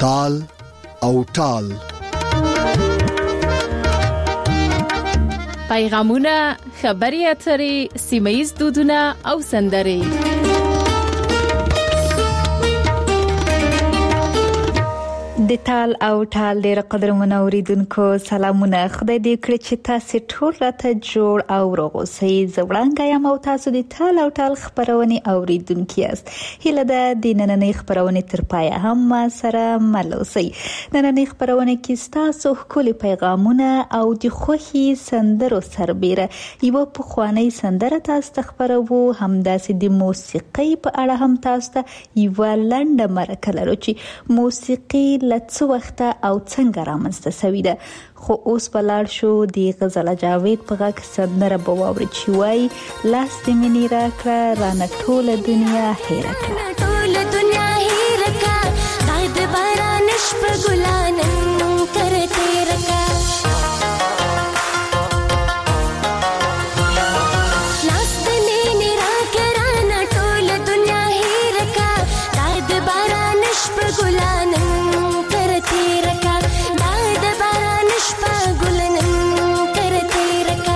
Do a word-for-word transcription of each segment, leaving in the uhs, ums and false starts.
تال او ټال. پیغامونه، خبري اترې، سیمه‌ییز دودونه او سندرې. د تال او ټال ډېر قدرمن اوریدونکو سلامونه. خدای دې کړي چې تاسو ټول راته جوړ او روغ اوسئ. زه وړاندې یم او تاسو د تال او ټال خبرونه اوریدونکي یاست. هیله ده د نننۍ خبرونه تر پایه هم ما سره مل اوسئ. نننۍ خبرونه کې تاسو ښکلي پیغامونه او د خوښي سندرو سربېره یو پخوانی سندره تاسو ته خبرو، همداسې د موسیقۍ په اړه هم تاسو ته یو لنډه مرکه لرو چې موسیقي څو وخت او څنګه رامنځته شوې ده. خو اوس بلار شو د غزل جاوید په غږ سندره به واوري چې وایي لاس دې مینې راکړه رانه ټوله دنیا هېره کړه. ټوله دنیا هېره کړه دا د باران شپه ګلانم کر تېره کړه. لاس دې مینې راکړه رانه ټوله دنیا هېره کړه دا د باران شپه ګلانم تیرا کا دا د باران شپه ګلنم کر تیرا کا.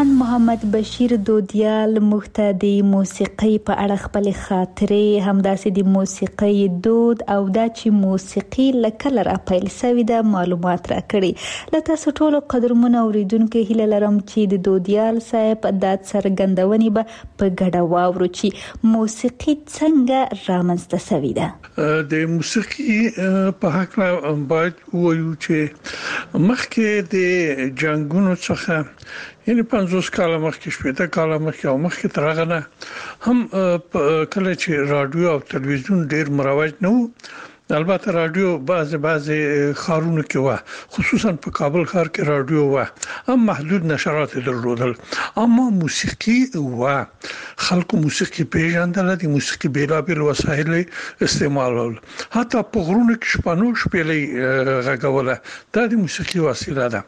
ځوان محمد بشیر دودیال مخته د موسیقي په اړه خپل خاطرې همداسې د موسیقي دود او د چې موسیقي لکه را پیل سوي د معلومات را کړي. له تاسو ټولو قدرمنو اوریدونکو هیله لرم چې د دودیال صاحب د څرګندونې به په ګډه واورو چې موسیقي څنګه رامنځته شوې ده. د موسیقي په حق باید وایو چې مخکې د جنگونو څخه یعنی پنځوس کاله مخکې شپږ کاله مخکې او مخکې تر هغه نه هم کله چې رادیو او تلویزیون ډیر مروج نه وو. البته رادیو بعض بعض خارونو کې و، خصوصا په کابل ښار کې رادیو و، هم محدود نشرات درلودل، اما موسیقي و خلکو موسیقي پیژندل، د موسیقي بیلابیل وسایل استعمالول، حتی په غرونو کې شپانو شپېلې غږوله، دا د موسیقي وسیله ده.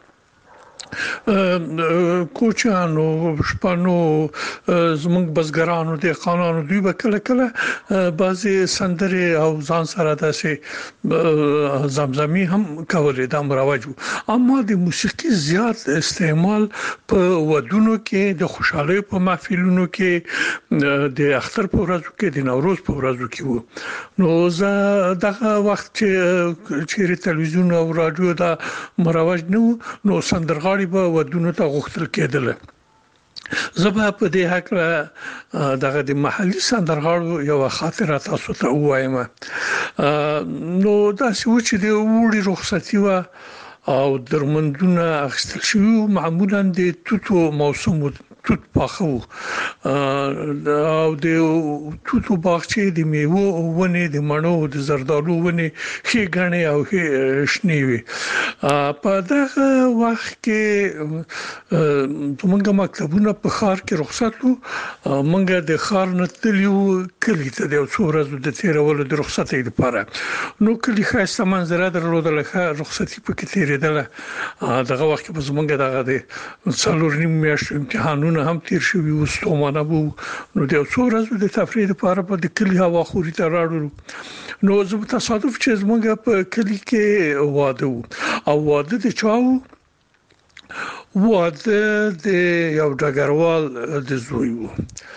کوچانو شپانو زمونږ بزګرانو د قانونو دوی به کله کله بعضي سندري او ځان سره داسې زمزمي هم کولې د مروج، اما د موسیقي زیات استعمال په ودونو کې، د خوشحالۍ په محفلونو کې، د اختر په ورځو کې، د نوروز په ورځو کې وو. نو زه دغه وخت چې چې تلویزیون او رادیو دا مروج نه وو، نو سندرغاړي به ودونو ته غوښتل کېدل. زبا په دې حق دغه د محلي سندرغاړو یو خاطره تاسو ته وایم. نو دا چې د وړي رخصتي و او درمندونه اخیستل شوی، معمولا د توتو موسم توت پاخو او د توتو باغچې د میوو ونې، د مڼو، د زردالو ونې ښې ګڼې او ښې شنې وي. په دغه وخت کې زموږ مکتبونه په ښار کې رخصت وو، موږ د ښار نه تللي وو کلي ته د یو څو ورځو د تېرولو د رخصتۍ لپاره. نو کلي ښایسته منظره درلودله، ښه رخصتي پکې تېرېدله. دغه وخت کې به زموږ دغه د څلور نیم میاشتو امتحانونه هم تیر شوي وو، ستومانه وو. نو د یو څو ورځو د تفریح لپاره په د کلي هوا خوري ته راړو. نو زه تصادف چې زموږ په کلي کې واده وو، او واده د چا وو؟ واده د یو ډګروال د زوی وو.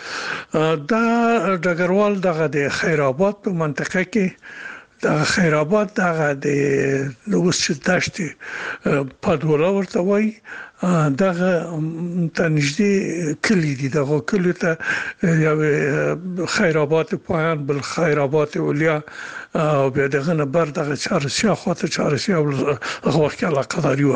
دا ډګروال دغه د خیر آباد په منطقه کې، د خیر آباد دغه د لوګس چې داشتي پادولا ورته وایي، دغه ته نږدې کلی دي. دغه کلی ته یو خیر آباد پایان، بل خیر آباد اولیا، او بیا دغه نه بر دغه چارسیا خواته چارسیا هغه وخت علاقه داری و.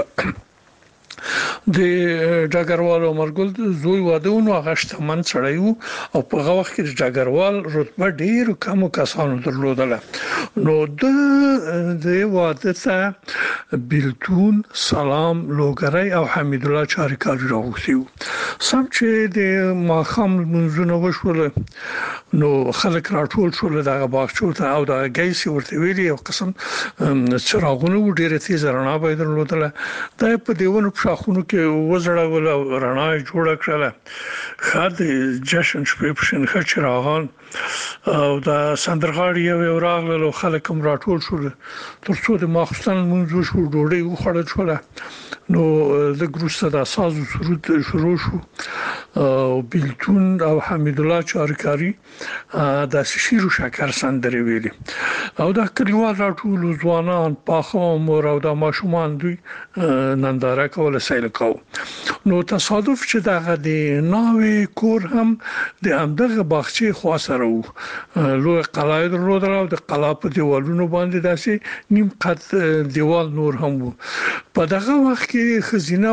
د ډګروال عمرګل زوی واده ونو، هغه شتمن سړی وو او په هغه وخت کې د ډګروال رتبه ډیر کم کسانو درلودله. نو د د واده ته بیلتون، سلام، لوګری او حمید الله چاریکاری راغوښتي وو. سم چې د ماښام لمونځونه وشول، نو خلک راټول شول دغه باغچو ته، او دغه ګیسي ورته ویلي یو قسم څراغونه وو، ډیره تیز رڼا به درلودله. دا په دیونو په شاخونو کې وزړول او رڼا جوړه کړله. ښه د جشن شپې په شین ښه چراغان او د سندرغاړي یو یو راغلل او خلک هم راټول شول، تر څو د ماخستن لمونځ وشو، ډوډۍ وخوړل شوله. نو د ګروسته د ساز او سرود شروع شو، او بیلتون او حمید الله چاریکاری د شیر او شکر سندرې ویلي، او د کلیوال راټول ځوانان، پاخه عمر او د ماشومان دوی ننداره کوله، سیل کوو. نو تصادف چې دغه د ناوې کور هم د همدغه باغچې خوا سره وو. لوی قلعه درلودله او د قلعه په دیوالونو باندې داسې نیم قد دیوال نور هم وو. په دغه وخت کې خزینه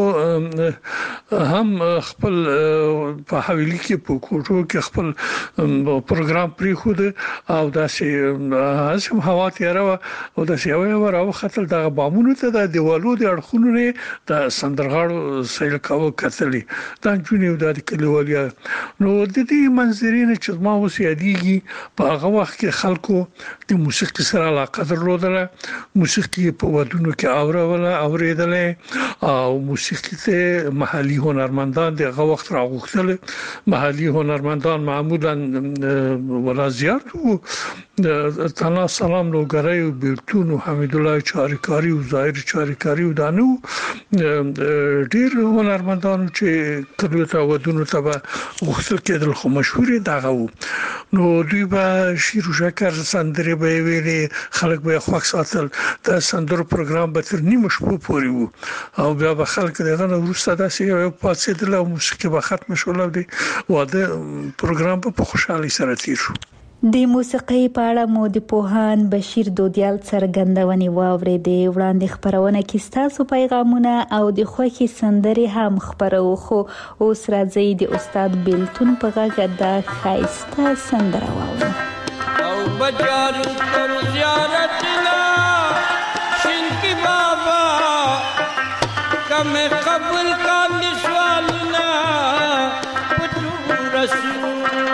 وو، هم خپل په حویلي کې په کوټو کې خپل پروګرام پریخود، او داسې هم هوا تیاره وه، او داسې یو یو راوختل دغه بامونو ته، د دیوالو د اړخونو نه د سندرغاړو سیل کاوه کتلې، دا نجونې او د کلیوالیا. نو د دې منظرې نه چې ما اوس یادېږي، په هغه وخت کې خلکو د موسیقي سره علاقه درلودله، موسیقي په ودونو کې اوروله، اوریدله، او موسیقي ته محلي هنرمندان دغه وخت وخت راغوښتل محلي هنرمندان معمولا ولا زیات وو تنا سلام لوګری او بیلتون او حمید الله چاریکاری او ظاهر چاریکاری دانو ډیر هنرمندان چې کلیو ته ودونو ته وختل کېدل خو مشهور دغه نو دوی به شیر و شکر سندرې به ویلي خلک به خوښ ساتل دا سندرو پروګرام به تر نیمه شپه پورې وو او بیا به خلک دغه نو وروسته داسې یو پاتېدل او موسیقي به ختم شول او د واده پروګرام په خوشحالي سره تیر شو. د موسیقي په اړه مو د پوهان بشیر دودیال څرګندونې واورېدې. وړاندې خبرونه کې ستاسو پیغامونه او د خوښي سندرې هم خبرو خو اوس راځي د استاد بیلتون په غږ د ښایسته سندره واورو. او بجار تر زیارت لا شین کی بابا کم قبل کا نسوالنا پتو رسول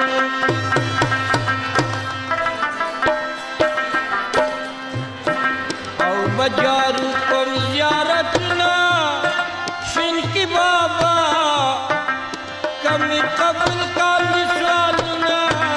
بجار کم زیارتنا شن کی بابا کم قبل کا نسوالنا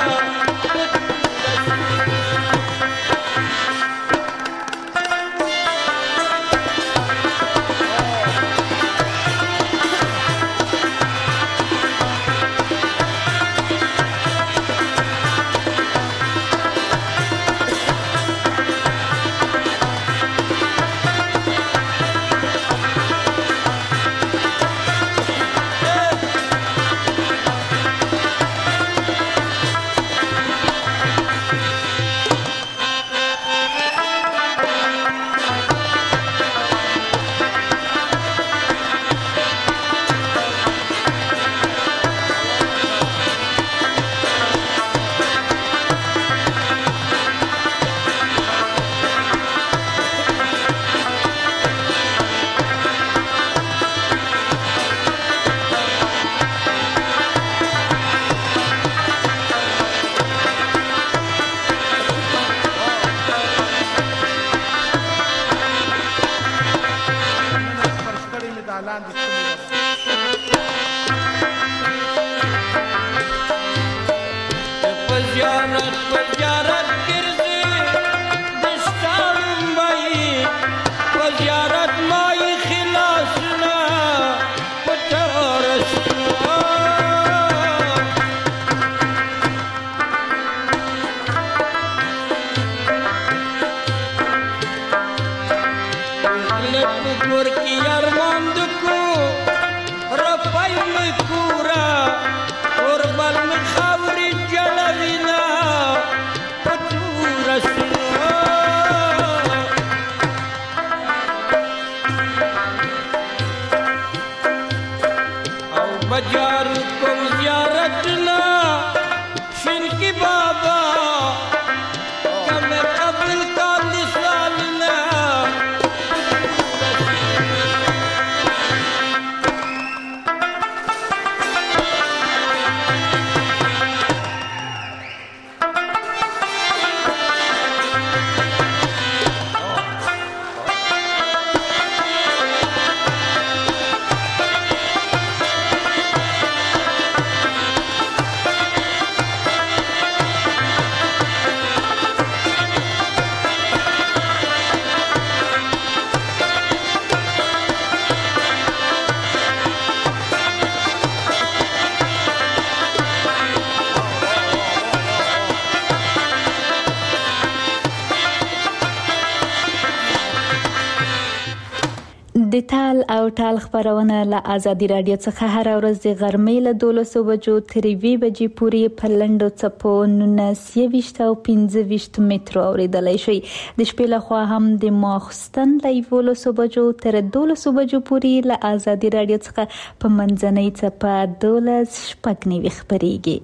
د تال او ټال خبرونه له آزادي رادیو څخه هر ورځ د غرمې له دولسو بجو تر یوې بجې پورې په لنډو څپو نولس یویشت او پنځه ویشت مترو اورېدلی شئ. د شپې لخوا هم د ماخوستن له یولسو بجو تر دولسو بجو پورې له آزادي رادیو څخه په منځنۍ څپه دولس شپږ نوي خپرېږي.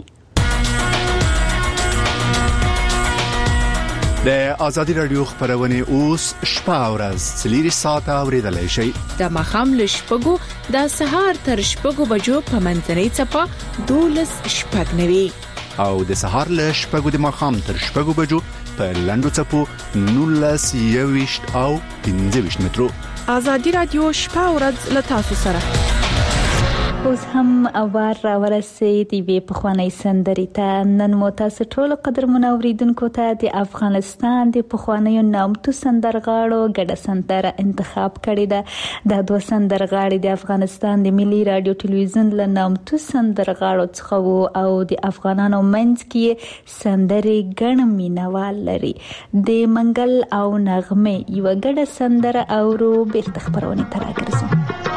د آزادي رادیو خبرونه اوس شپه او ورځ څلور ساعته اوریدلای شئ. د مخام له شپږو د سهار تر شپږو بجو په منځنۍ څپه دولس شپږ نوي او د سهار له شپږو د مخام تر شپږو بجو په لنډو څپو نولس یویشت او پنځه ویشت مترو. آزادي رادیو شپه او ورځ له تاسو سره. اوس هم اوار را ورسید دی په خوانی سندري ته. نن مو تاسو ټول قدرمن اوریدونکو ته د افغانستان د پخوانی نامتو سندرغاړو ګډه سندره انتخاب کړې ده. د دوه سندرغاړي د افغانستان د ملي رادیو ټلویزیون له نامتو سندرغاړو څخه وو او د افغانانو منځ کې سندري ګڼ مینوال لري. د منګل او نغمه یو ګډه سندره اورو بیرته خبرونه تر راګرځو.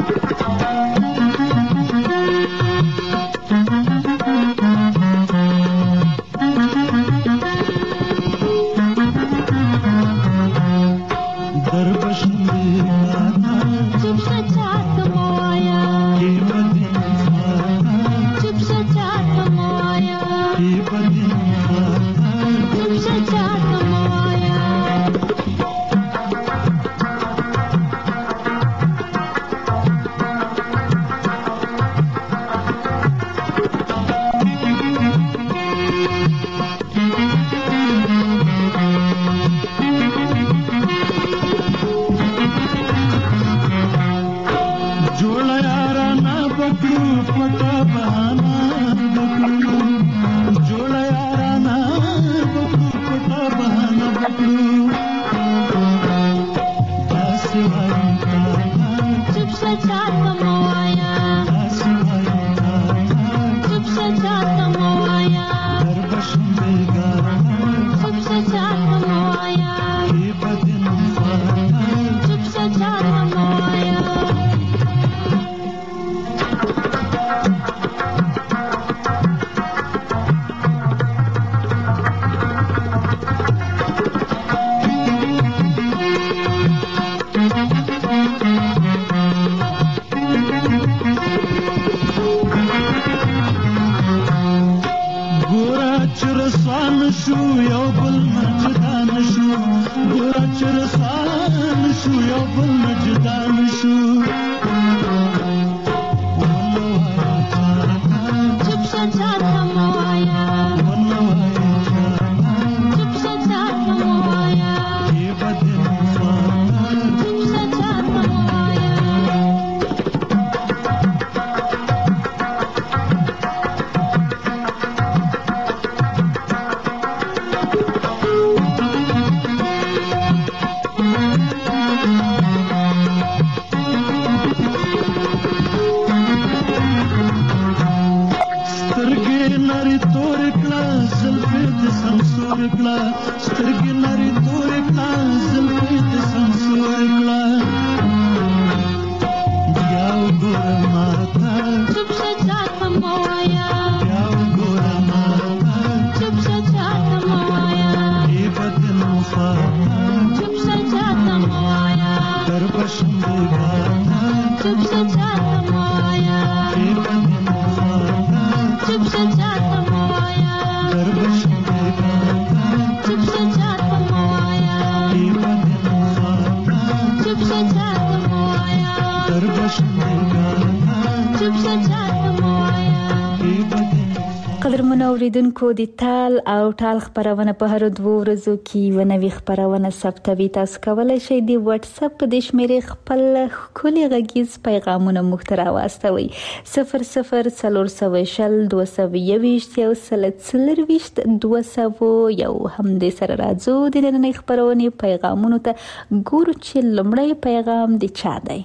اوریدونکو د تال او ټال خبرونه په هر دوه ورځو کې ونوي خبرونه ثبتوي. تاسو کولای شئ د واتس اپ د شمیرې خپل کلی غږیز پیغامونه مخترا واستوي صفر صفر څلور سوه شل دوه سوه یویشت یو سل څلرویشت دوه سوه یو. هم د سره راځو د نننۍ خبرونه پیغامونو ته ګورو چې لمړی پیغام د چا دی.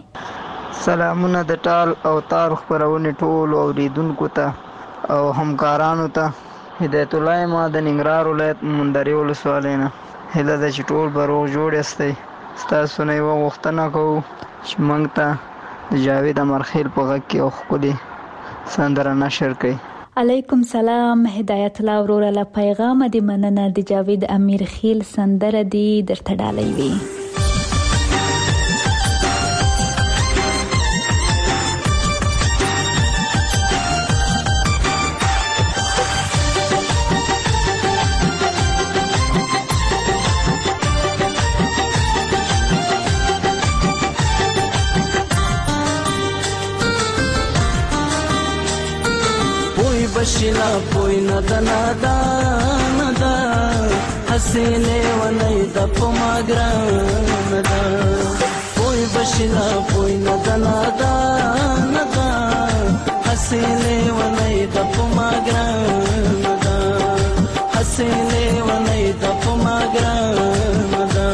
سلامونه د ټال او تال خبرونه ټول اوریدونکو ته او همکارانو ته. هدایت الله ما د ننګرهار ولایت مندري ولسوالۍ نه. هیله ده چې ټول به روغ جوړ یاستئ. ستاسو نه یوه غوښتنه کوو چې موږ ته د جاوید امرخیل په غږ کې یو ښکلې سندره نشر کړئ. علیکم سلام. هدایت الله وروره له پیغامه د مننه. د جاوید امرخیل سندره دی درته ډالۍ وي. بشلا پوی ندا ندا ندا حسینه ونی د پماګرا ندا پوی بشلا پوی ندا ندا ندا حسیلې ونی د پما ګران دا حسیلې ونی د پما ګران دا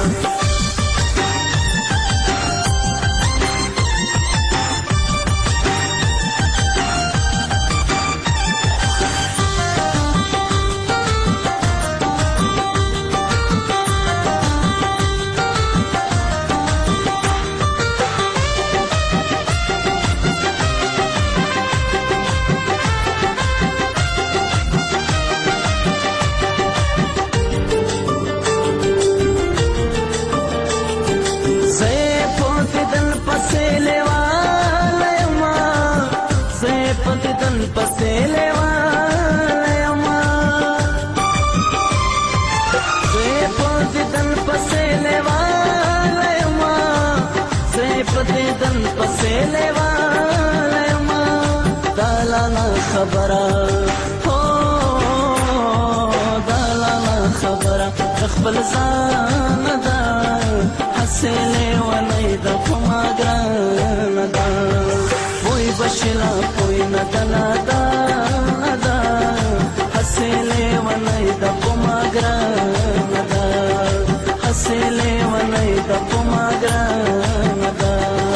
خبره هو دلاله خبره خپل ځان دا حسیلې ونی د پما ګران دا وای بشلا کوئی نه دلا دا دا حسیلې ونی د پما ګران دا حسیلې ونی د پما ګران دا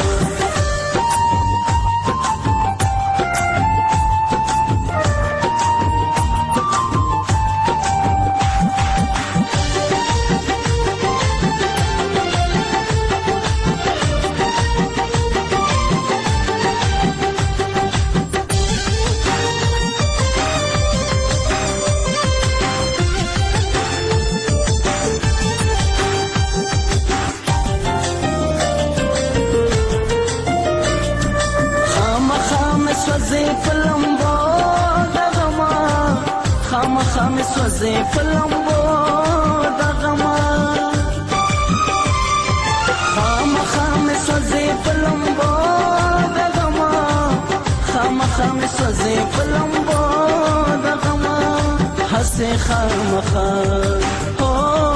سوزي فلمبو دغما خام خام سوزي فلمبو دغما خام خام سوزي فلمبو دغما حسي خام خام هو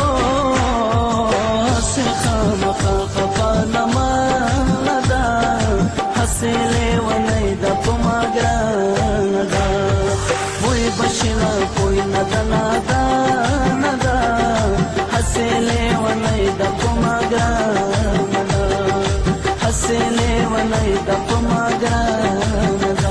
حسي خام خام خفانما لدا حسي لي وني د پما ګران دا وای بشلا کوئی ندا ندا ندا حسیلې ونی د پما ګران دا حسیلې ونی د پما ګران دا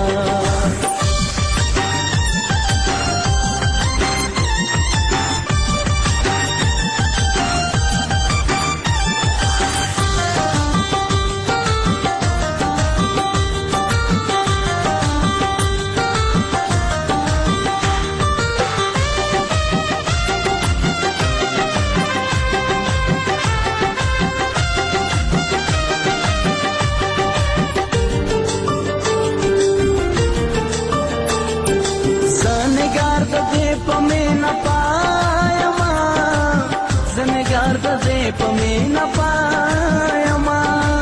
پمینا پایما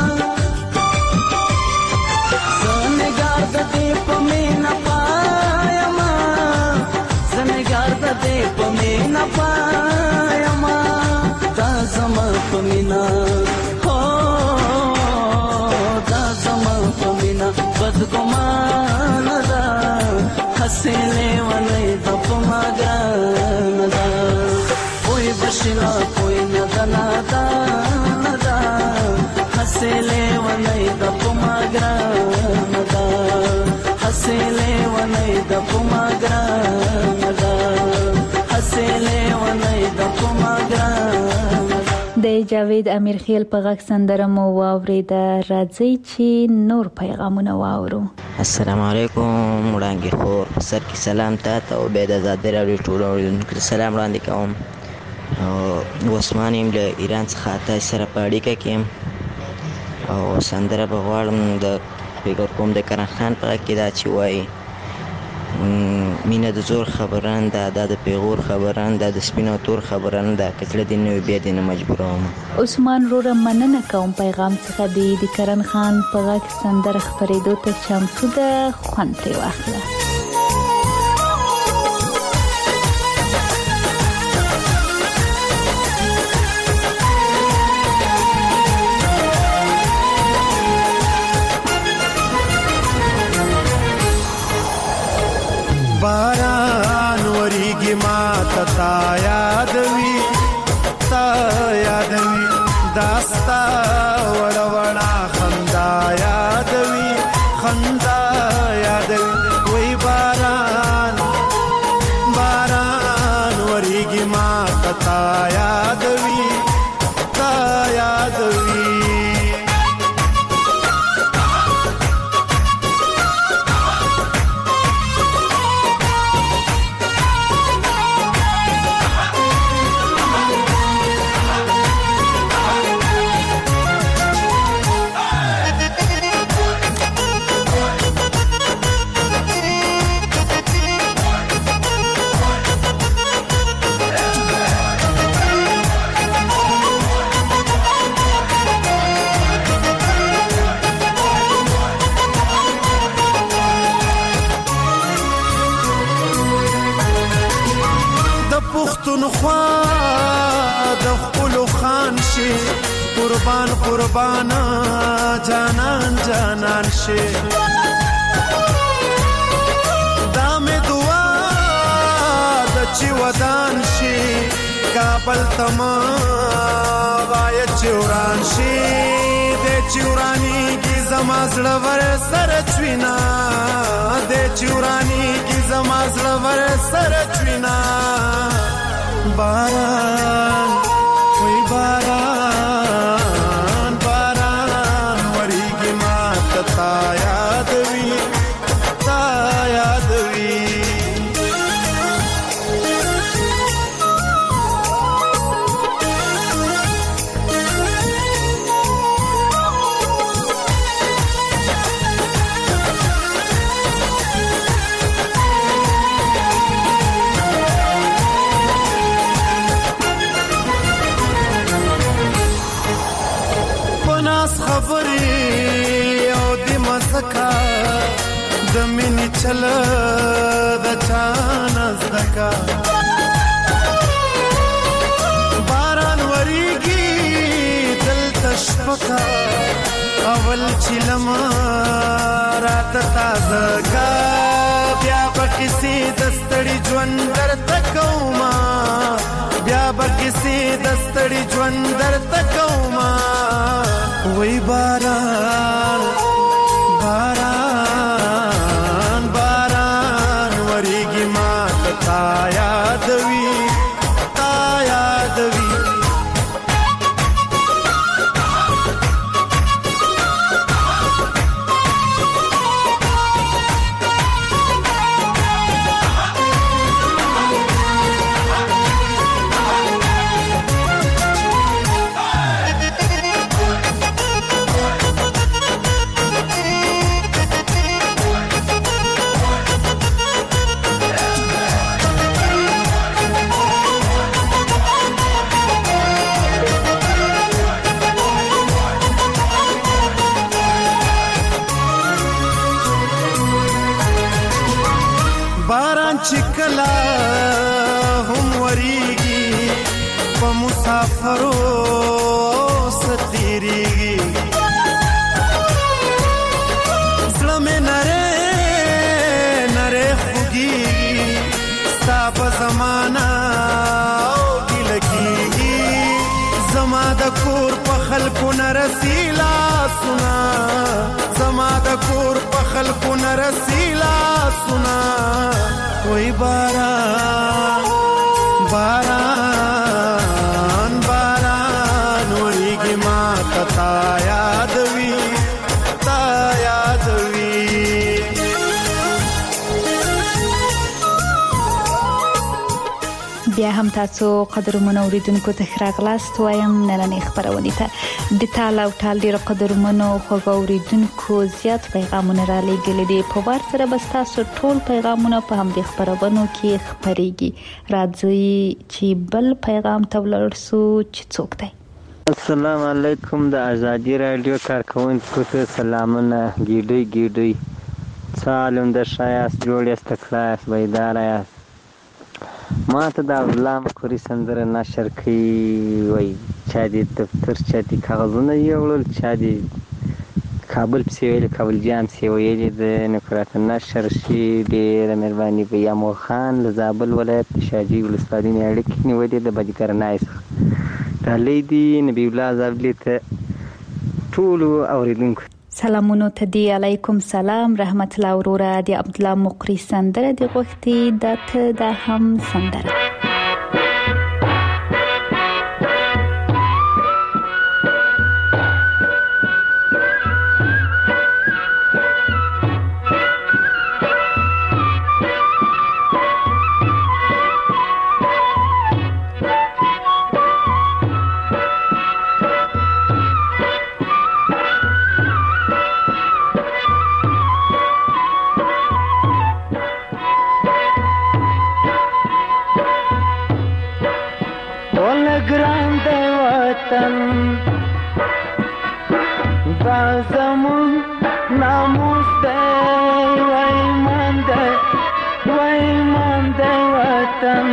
زنګار د دې پمینا پایما زنګار د دې پمینا پایما دا زما پمینا هو دا زما پمینا بد ګمان دا حسیلې ونی د پما ګران دا وای بشلا کوئی ندا ندا ندا حسیلې ونی د پما ګران دا حسیلې ونی د پما ګران دا حسیلې ونی د پما ګران د جاوید امیرخیل په غږ سندره مو واورېده. راځئ چې نور پیغامونه واورو. السلام علیکم وړاندې خور سر کې سلام تاسو او به د آزاد راډیو ټول اوریدونکو سلام وړاندې کوم. او عثمان یم له ایران څخه تاسو سره په اړیکه کې یم او سندره به غواړم د فکر کوم د کرن خان په کې دا چې وایي مینه د زور خبران ده دا د پیغور خبران ده د سپینو تور خبران ده کتل دین نو بیا دین مجبوروم. عثمان روره مننه کوم پیغام څخه دی د کرن خان په غږ سندره خبرېدو ته چمتو ده خوند ترې واخله. یادوي تا یادوي قربان قربان جانان جانان شي دام دعا د چی ودان شي کابل تما وای چوران شي د چورانی کی زمازړه ور سر چوینا د چورانی کی زمازړه ور سر چوینا باران وای باران باران وریږي ماته تا یادوي تا یادوي د مینې چل د چانس دکا باران وریږي دلته شپکا اول چلم رات تازه کا بیا به کسی دستړي ژوند درته کوما بیا به کسی دستړي ژوند درته کوما وای باران باران باران وریږي ماته تا یادوي تا یادوي چکلا هم وریږي په مسافرو ستیریږي زړه مې نره نره خوږیږي ستا په زمانه او ګیله کېږي زما د کور په خلکو نه رسي لاسونه زما د کور په خلکو نه رسي لاسونه وای باران باران باران وریږي ماته تا یادوي تا یادوي بیا هم تاسو قدرمنو اوریدونکو ته ښه راغلاست وایم نننۍ خپرونې ته د تال او ټال ډېرو قدرمنو خوږو اوریدونکو زیات پیغامونه را لېږلي دي په وار سره به ستاسو ټول پیغامونه په همدې خپرونو کې خپرېږي راځئ چې بل پیغام ته ولاړ شو چې څوک دی السلام علیکم د ازادي رادیو کارکوونکو ته سلامونه ګیډۍ ګیډۍ سالم د شایست جوړ یاست کلاس بیدار یاست ما ته د غلام کوري سندره نشر کړي وای چا دې دفتر چا دې کاغذونه یوړل چا دې کابل پسې ویل کابل جام پسې ویل د نکرات نشر شي ډېره مهرباني به یامو خان له زابل ولایت شاجي ولسوالۍ نه اړیکې نیولې د بدګرنای څخه ډالۍ دي نبی الله زابلي ته ټولو اوریدونکو سلامونو ته دی علیکم سلام رحمت الله وروره دی عبد الله مقری سندره دی غوښتي د ته د هم سندره ولا ګران دی وطن دا زمون ناموس دی وای مان دی وای مان دی وطن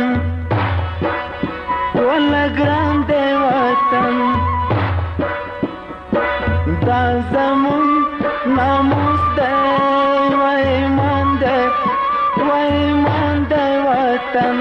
ولا ګران دی وطن دا زمون ناموس دی وای مان دی وای مان دی وطن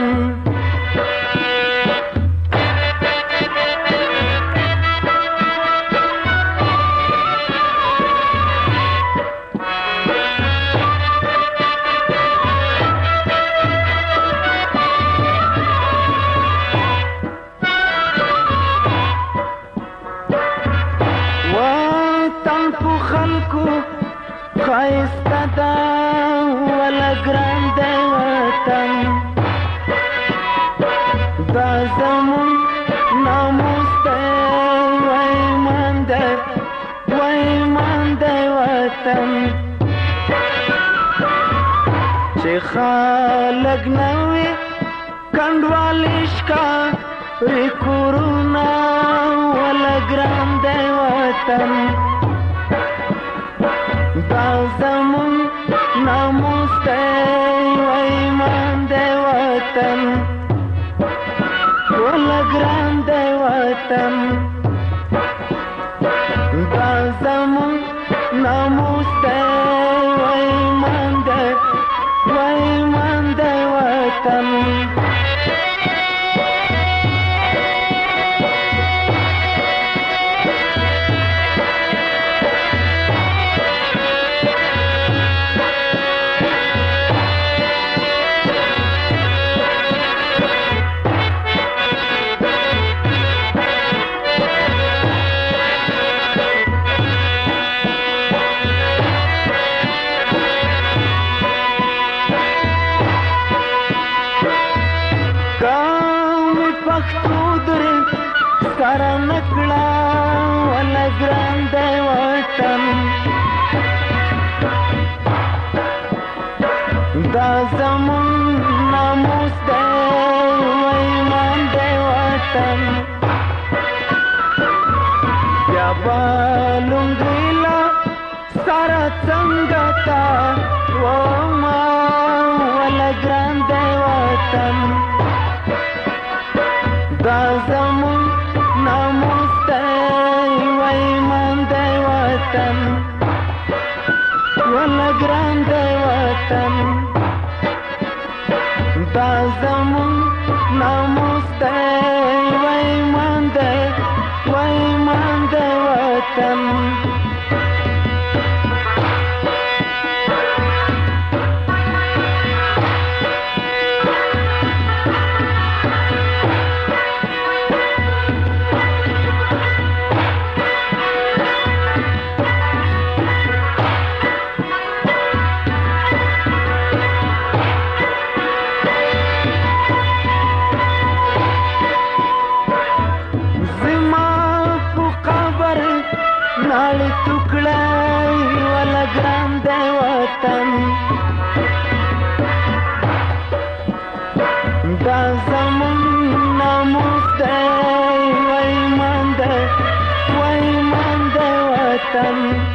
خایسته ده ولا ګران دی وطن دا زمون ناموس دی وای مان دی وای مان دی وطن چې خلک نه وي کنډوالې ښکاري کورونه ولا ګران دی وطن دا زمون ناموس دی وای مان دی وطن ولا ګران دی وطن دا زمون ناموس دی وای مان دی وای مان دی وطن سره نکړه ولا ګران دی وطن دا زمون ناموس دی وای مان دی وطن بیا به لونګیلا سره څنګه تا وما ولا ګران دی وطن دا زمون ناموس دی وای مان دی وطن ولا ګران دی وطن دا زمون ناموس دی وای مان دی وای مان دی وطن ناړې ټوکړه ولا ګران دی وطن دا زمون ناموس دی وای مان دی وای مان دی وطن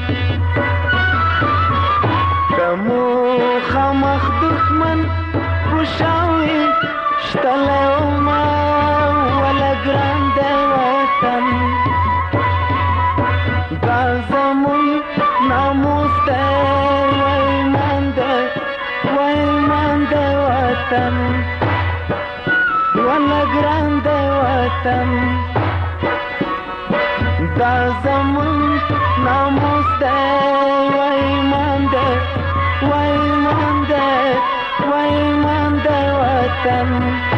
که مو خامخ دښمن خوشاوي شتلی وما ولا ګران دی وطن دا زمون ناموس دی وای مان دی وای مان دی وطن ولا ګران دی وطن دا زمون ناموس دی وای مان دی وای مان دی وای مان دی وطن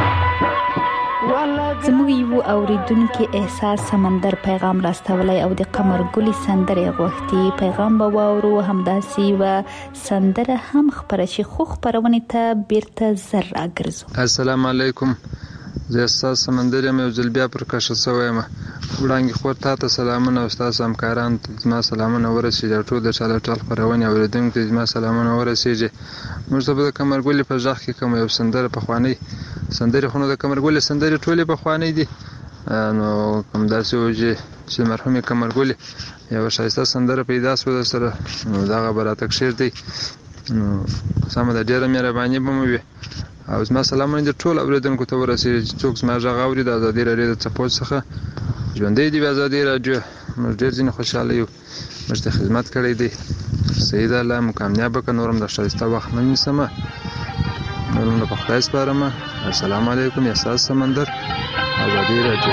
زموږ یو اوریدونکو احساس سمندر پیغام راستولی او د قمر ګلی سندره غوښتي پیغام به واورو همداسي و سندره هم خبره شي خو خبرونه ته بیرته زر راګرځو. السلام علیکم زه احساس سمندر یم یو ځل بیا پر کښه شوی یم وړاندې خو ته سلامونه او تاسو همکاران زما سلامونه ورسیږي ټول د چاله ټول خبرونه اوریدونکو زما سلامونه ورسیږي. موږ ته د قمر ګلی په ځخ کې کوم یو سندره په خواني سندره خو نو د قمر ګلی سندره ټوله په خواني دي نو کوم داسې و چې مرحومې قمرګلې یوه ښایسته سندره پیدا شوه در سره، نو دغه به راته کښېږدئ. نو سمه ده، ډېره مهرباني به مو وي. او زما سلامونه دې ټول اورېدونکو ته ورسېږي چې څوک زما غږ اوري د ازادي راډیو د څپو څخه. ژوندی دې وي ازادي راډیو. موږ ډېر ځینې خوشحاله یو، موږ ته خدمت کړی دی. صحیح ده، الله مو کامیاب کړه. نور هم د ښایسته وخت نه نیسمه، نور هم په خدای سپارمه. السلام علیکم. احساس سمندر، ازادي راډیو.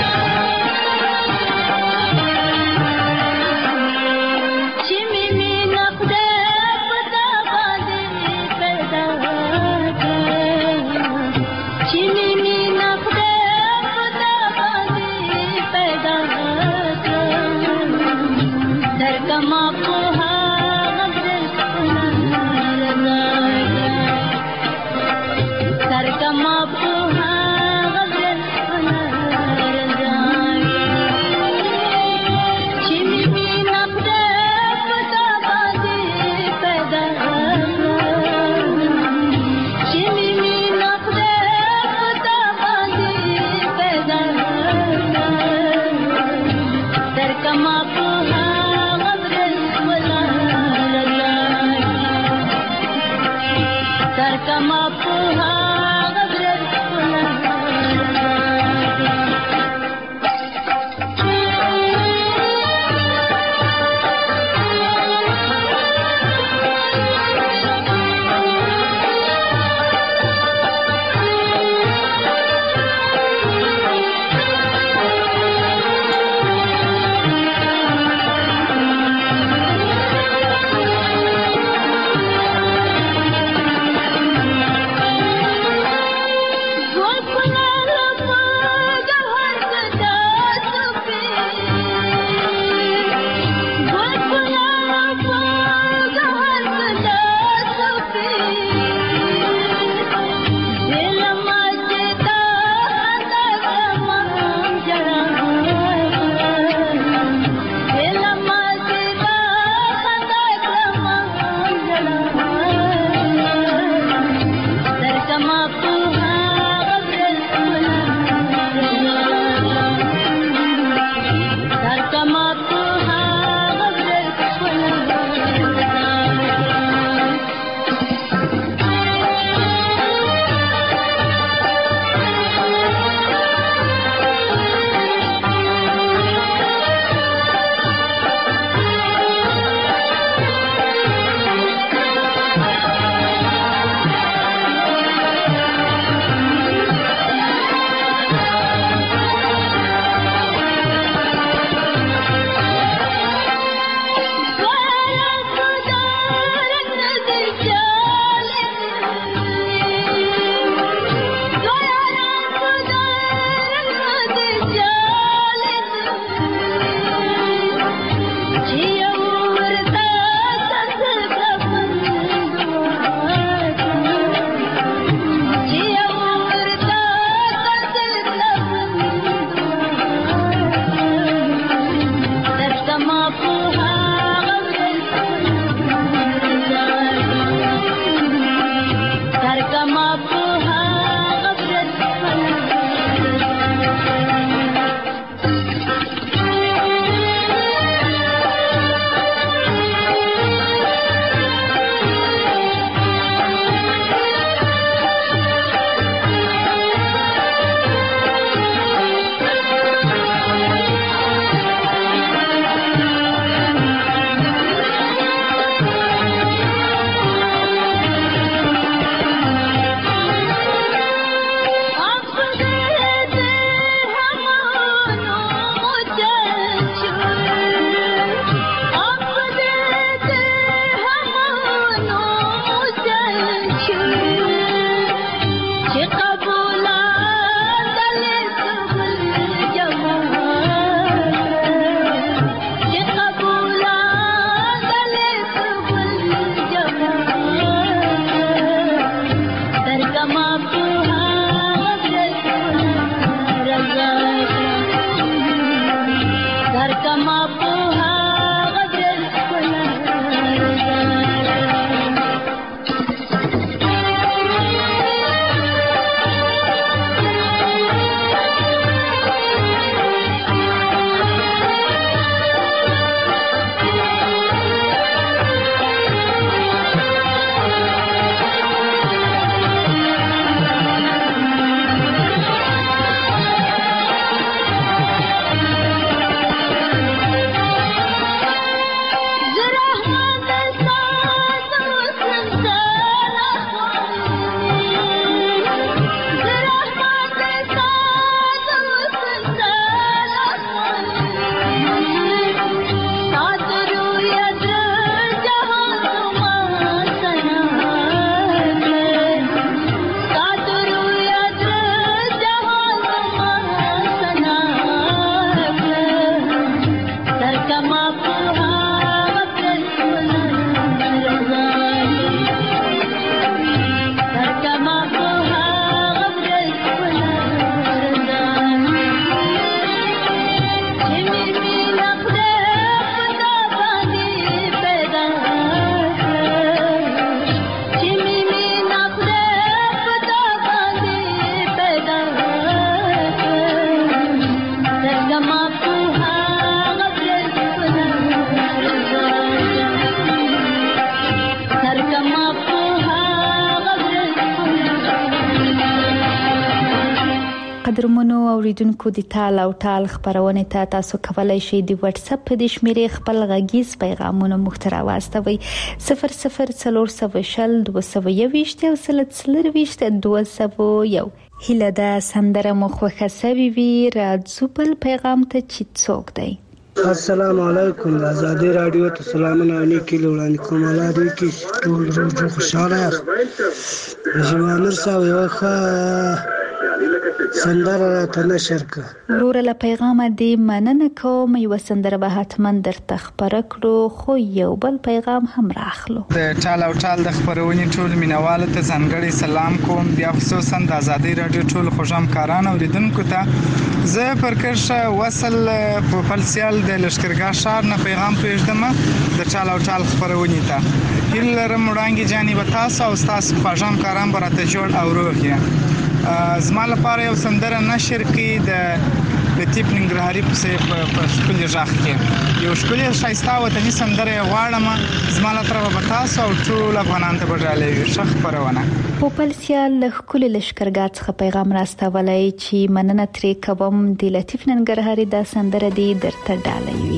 قدرمنو اوریدونکو د تال او ټال خبرونه ته تاسو کولای شئ د واتس اپ په د شمیرې خپل غږیز پیغامونه محتوا واستوي صفر صفر څلور صفر شل دوه صفر یويشت او سلسله ويشت دوه صفر یو هله د سندره مخوخه سوي وی راځو بل پیغام ته چې څوک دی. السلام علیکم آزادی رادیو ته سلامونه علیکم وړاندې کوم الله دې کې ټول روزو خوشاله یاست. جمانر صاحب یو ښه سندره ته نشر کړه. ورور له پیغام دې مننه کوم. یو سندره به حتما درته خبر کړو خو یو بل پیغام هم راخلو. د ټال او ټال د خبرونې ټول مینوالو ته ځانګړي سلام کوم. بیا خصوصا د آزادی رادیو ټول خوشام کاران اوریدونکو ته زه پرکرشه وصل په فلسیال د لشکرګاه شهر نه پیغام پېژدم د ټال او ټال خبرونې ته. هیلرم وړاندې جاني به تاسو او تاسو خوشام کاران برته جوړ او روغ یې. زما لپاره یو سندره نشر کې د لطیف ننګرهاري په خپل ځخ کې یو ښکلی شایسته وطني سندره غواړم. زما لپاره به تاسو او ټول افغانان ته بډاله وي. ښه خبرونه پوپلسیال له خپل لشکرګاه څخه پیغام راستولای چې مننه ترې کوم د لطیف ننګرهاري د سندره دی درته ډاله وي.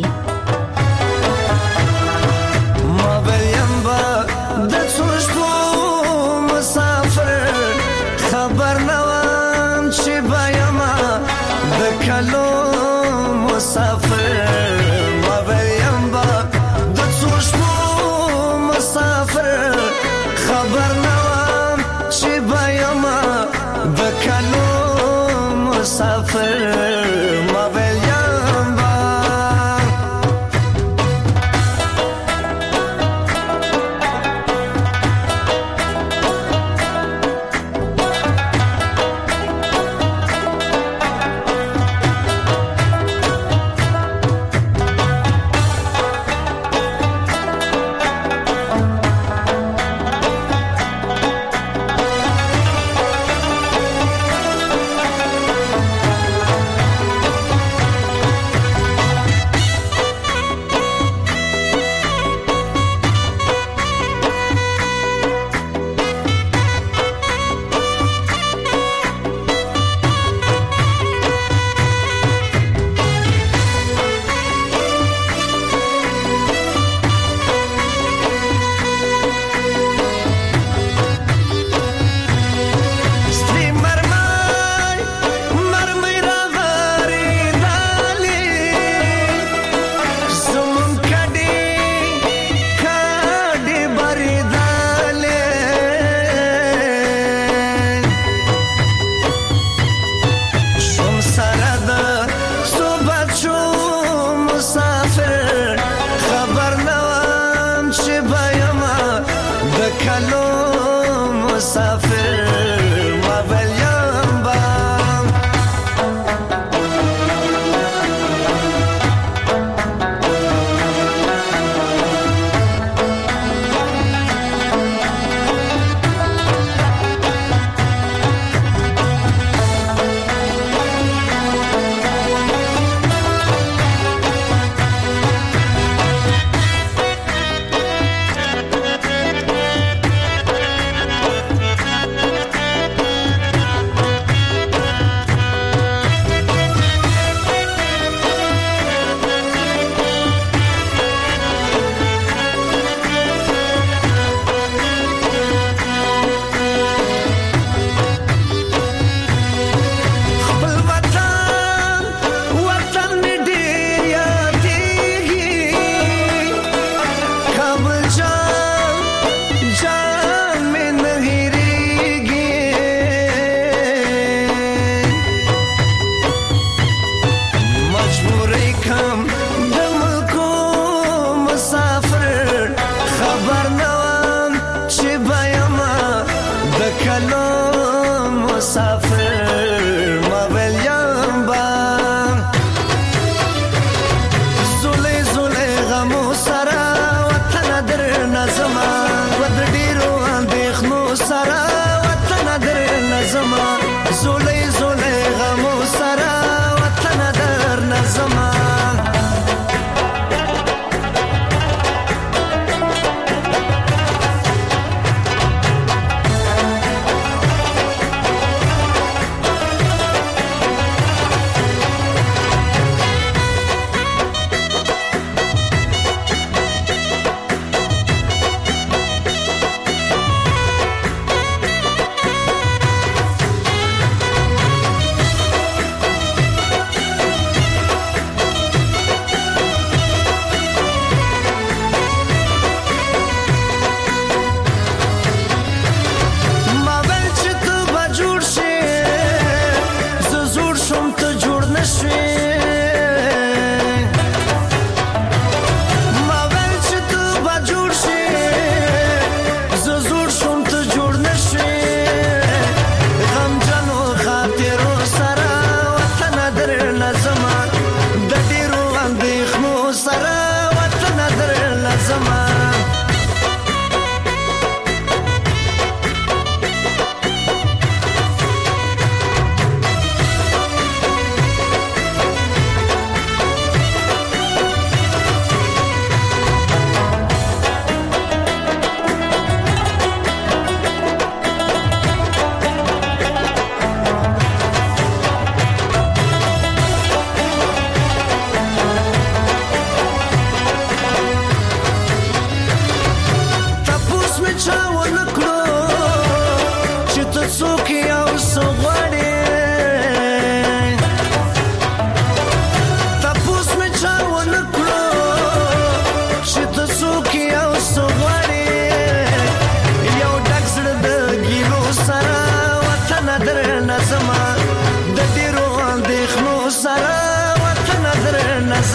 ما بلیم با د څوشتو مسافر خبر نوام چې بایما د کلو مسافر. ما بیم با د څوشتو مسافر خبر نوام چې بایما د کلو مسافر. ما بیم با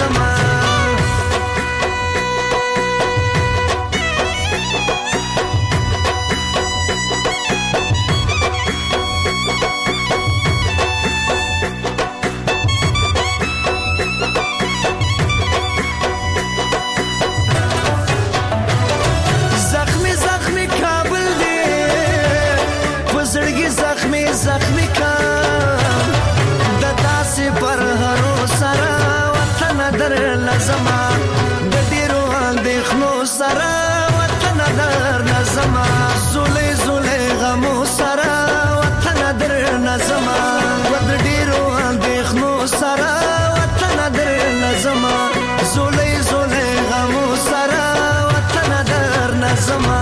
نظما زخمی زخمی کابل دی پزړګي زخمی زخمی کا د داسې پر هرو سره وطن در لزما د ډیرو اندېښنو سره وطن در لزما زولې زولې غمو سره وطن در لزما د ډیرو اندېښنو سره وطن در لزما زولې زولې غمو سره وطن در لزما.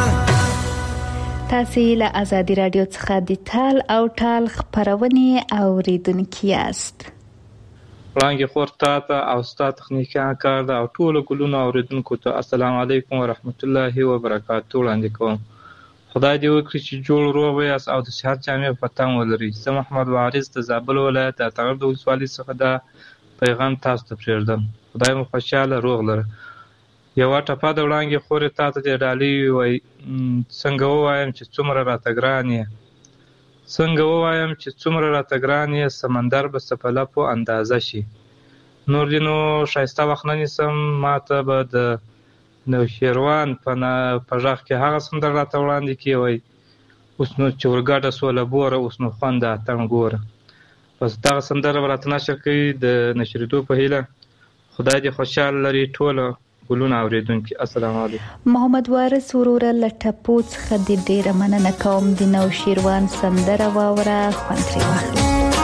تاسو له آزادي رادیو څخه د ټال او ټال خبرونه اوریدونکي یاست. وړاندې خور ته او ستا تخنیکي کار ده او ټول ګلونو اوریدونکو ته السلام علیکم ورحمت الله وبرکاته وړاندې کوم. خدای دې وکړي چې جوړ روغ یاست او د صحت جامع په تن ولري. زه محمد وارث د زابل ولایت د اتغر د ولسوالۍ څخه دا پیغام تاسو ته پرېږدم. خدای مو خوشحاله روغ لره. یوه ټپه د وړانګې خورې تا ته دې ډالۍ ووایي څنګه ووایم چې څومره راته ګران یې څنګه ووایم چې څومره راته ګران یې سمندر به څه په لپو اندازه شي. نور دې نو ښایسته وخت نه نیسم ما ته به د نوشیروان په غږ کې هغه سندره راته وړاندې کړي وایي اوس نو چې ورګډه سوله بوره اوس نو خوند د اتڼ ګوره. بس دغه سندره به راته نشر کوي د نشرېدو په هیله. خدای دې خوشحال لري ټوله ګلونه اوریدونکي. السلام علیکم. محمد وارث وروره له ټپو څخه د ډېره مننه کوم. د نوشیروان سندره واوره خوند ترې واخلئ.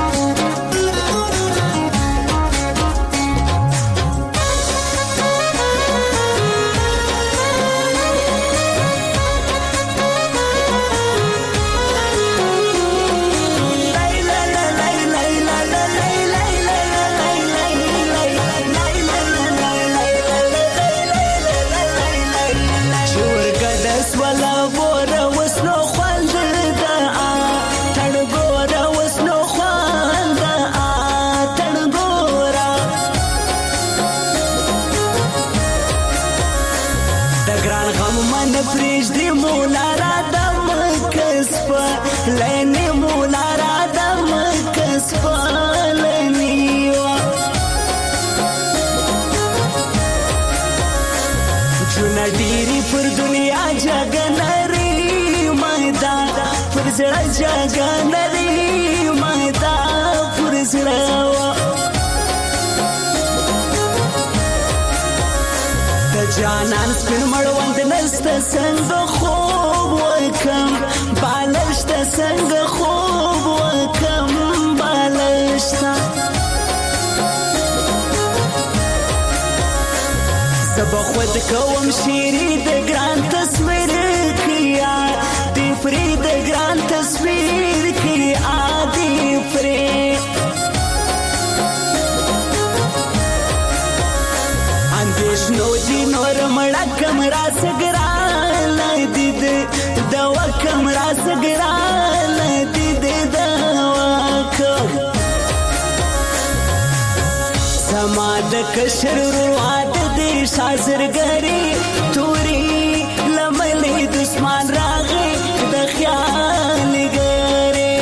زړه جګه نری ماتا پر زړه د جانان سپین مړوند نسته څنګه خوب وکم بالشته څنګه خوب وکم بالشته زبا خود کوم شیری د ګران تصویر کیا دی پری د ګران تصویر کیا دی پری اندیش نو دی نور مړه کمرا سګرا لدی د دوا کمرا سګرا لدی د دوا کم سما د کشر رواد دی شازرګری توري لملې دشمن راغی د خیال ګری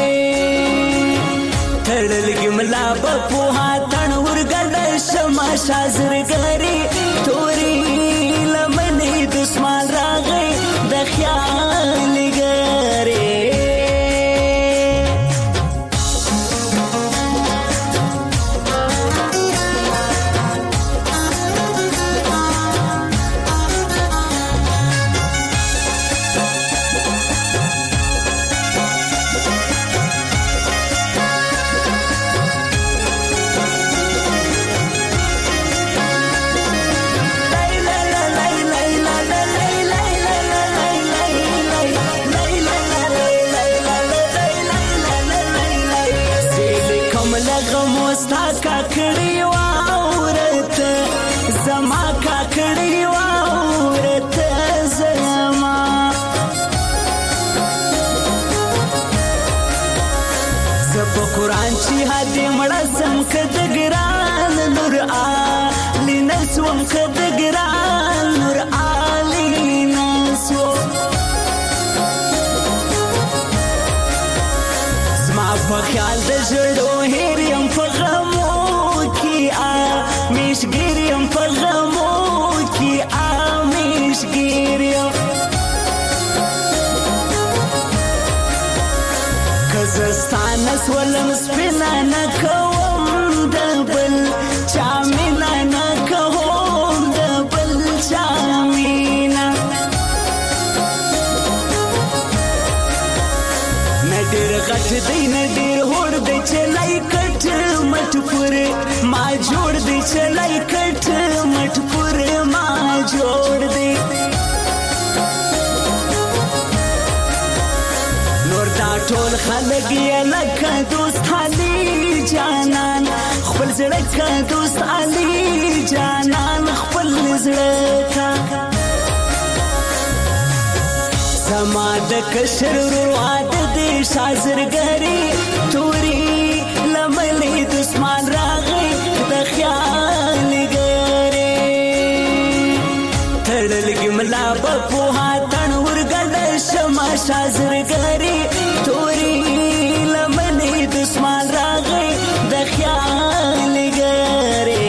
تړل ګملا په هاتن ورګل شما شازرګری توري لملې دشمن راغی د خیال ګری کاکړی واورته زما کاکړی واورته زما زپ قرآن چې هدي مړه سم کد ګران نور آ سوم کد ګران نور علی ناسو زما په خیال د ژړو هیر یم په غمو کې آ میشګیر یم په غمو کې آ میشګیر یم کزستان سولم سپینا نه کوم د بل چا مینا نه کوم د بل چا مینا نه ډېر غټ دی نه ډېر هوړ دی چې لای کټ مټ پورې ما جوړ دی چې لای کټ مټ پورې ما جوړ دی ټول خلک یې لکه دوست علي جانان خپل زړه کا دوست علي جانان خپل زړه کا زما د کشر رواد دې شازرګری توري لملې دسمان راغی د خیال ګری تړل ګملا په هاتن ورګل شمع شازرګری توری لمنی دسمان راغی د خیال ګری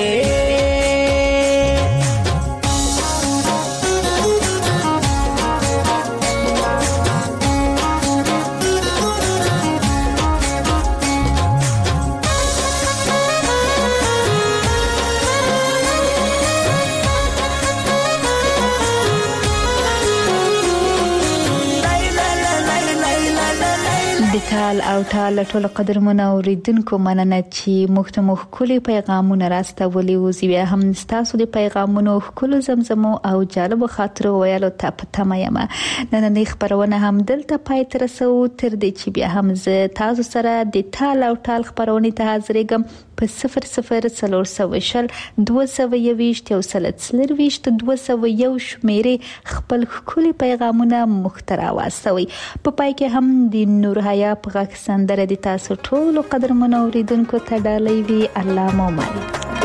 ټال او ټال ټول قدرمن اوریدونکو مننه چې مخته مخ کلی پیغامونه راستولي وزي بیا هم تاسو د پیغامونو خپل زمزمو او جالب خاطر ویلو ته پته یم نن نه خبرونه هم دلته پای تر سو تر دې چې بیا هم ز تاسو سره د ټال او ټال خبرونه ته حاضرېږم په صفر صفر څلور سوه شل دوه سوه یوویشت یو سل څلرویشت دوه سوه یو شمیرې خپل خولي پیغامونه مخترا واستوي په پای کې هم د نور حیا په غږ سندره د تاسو ټول قدرمن اوریدونکو ته ډالۍ وی الله مو مل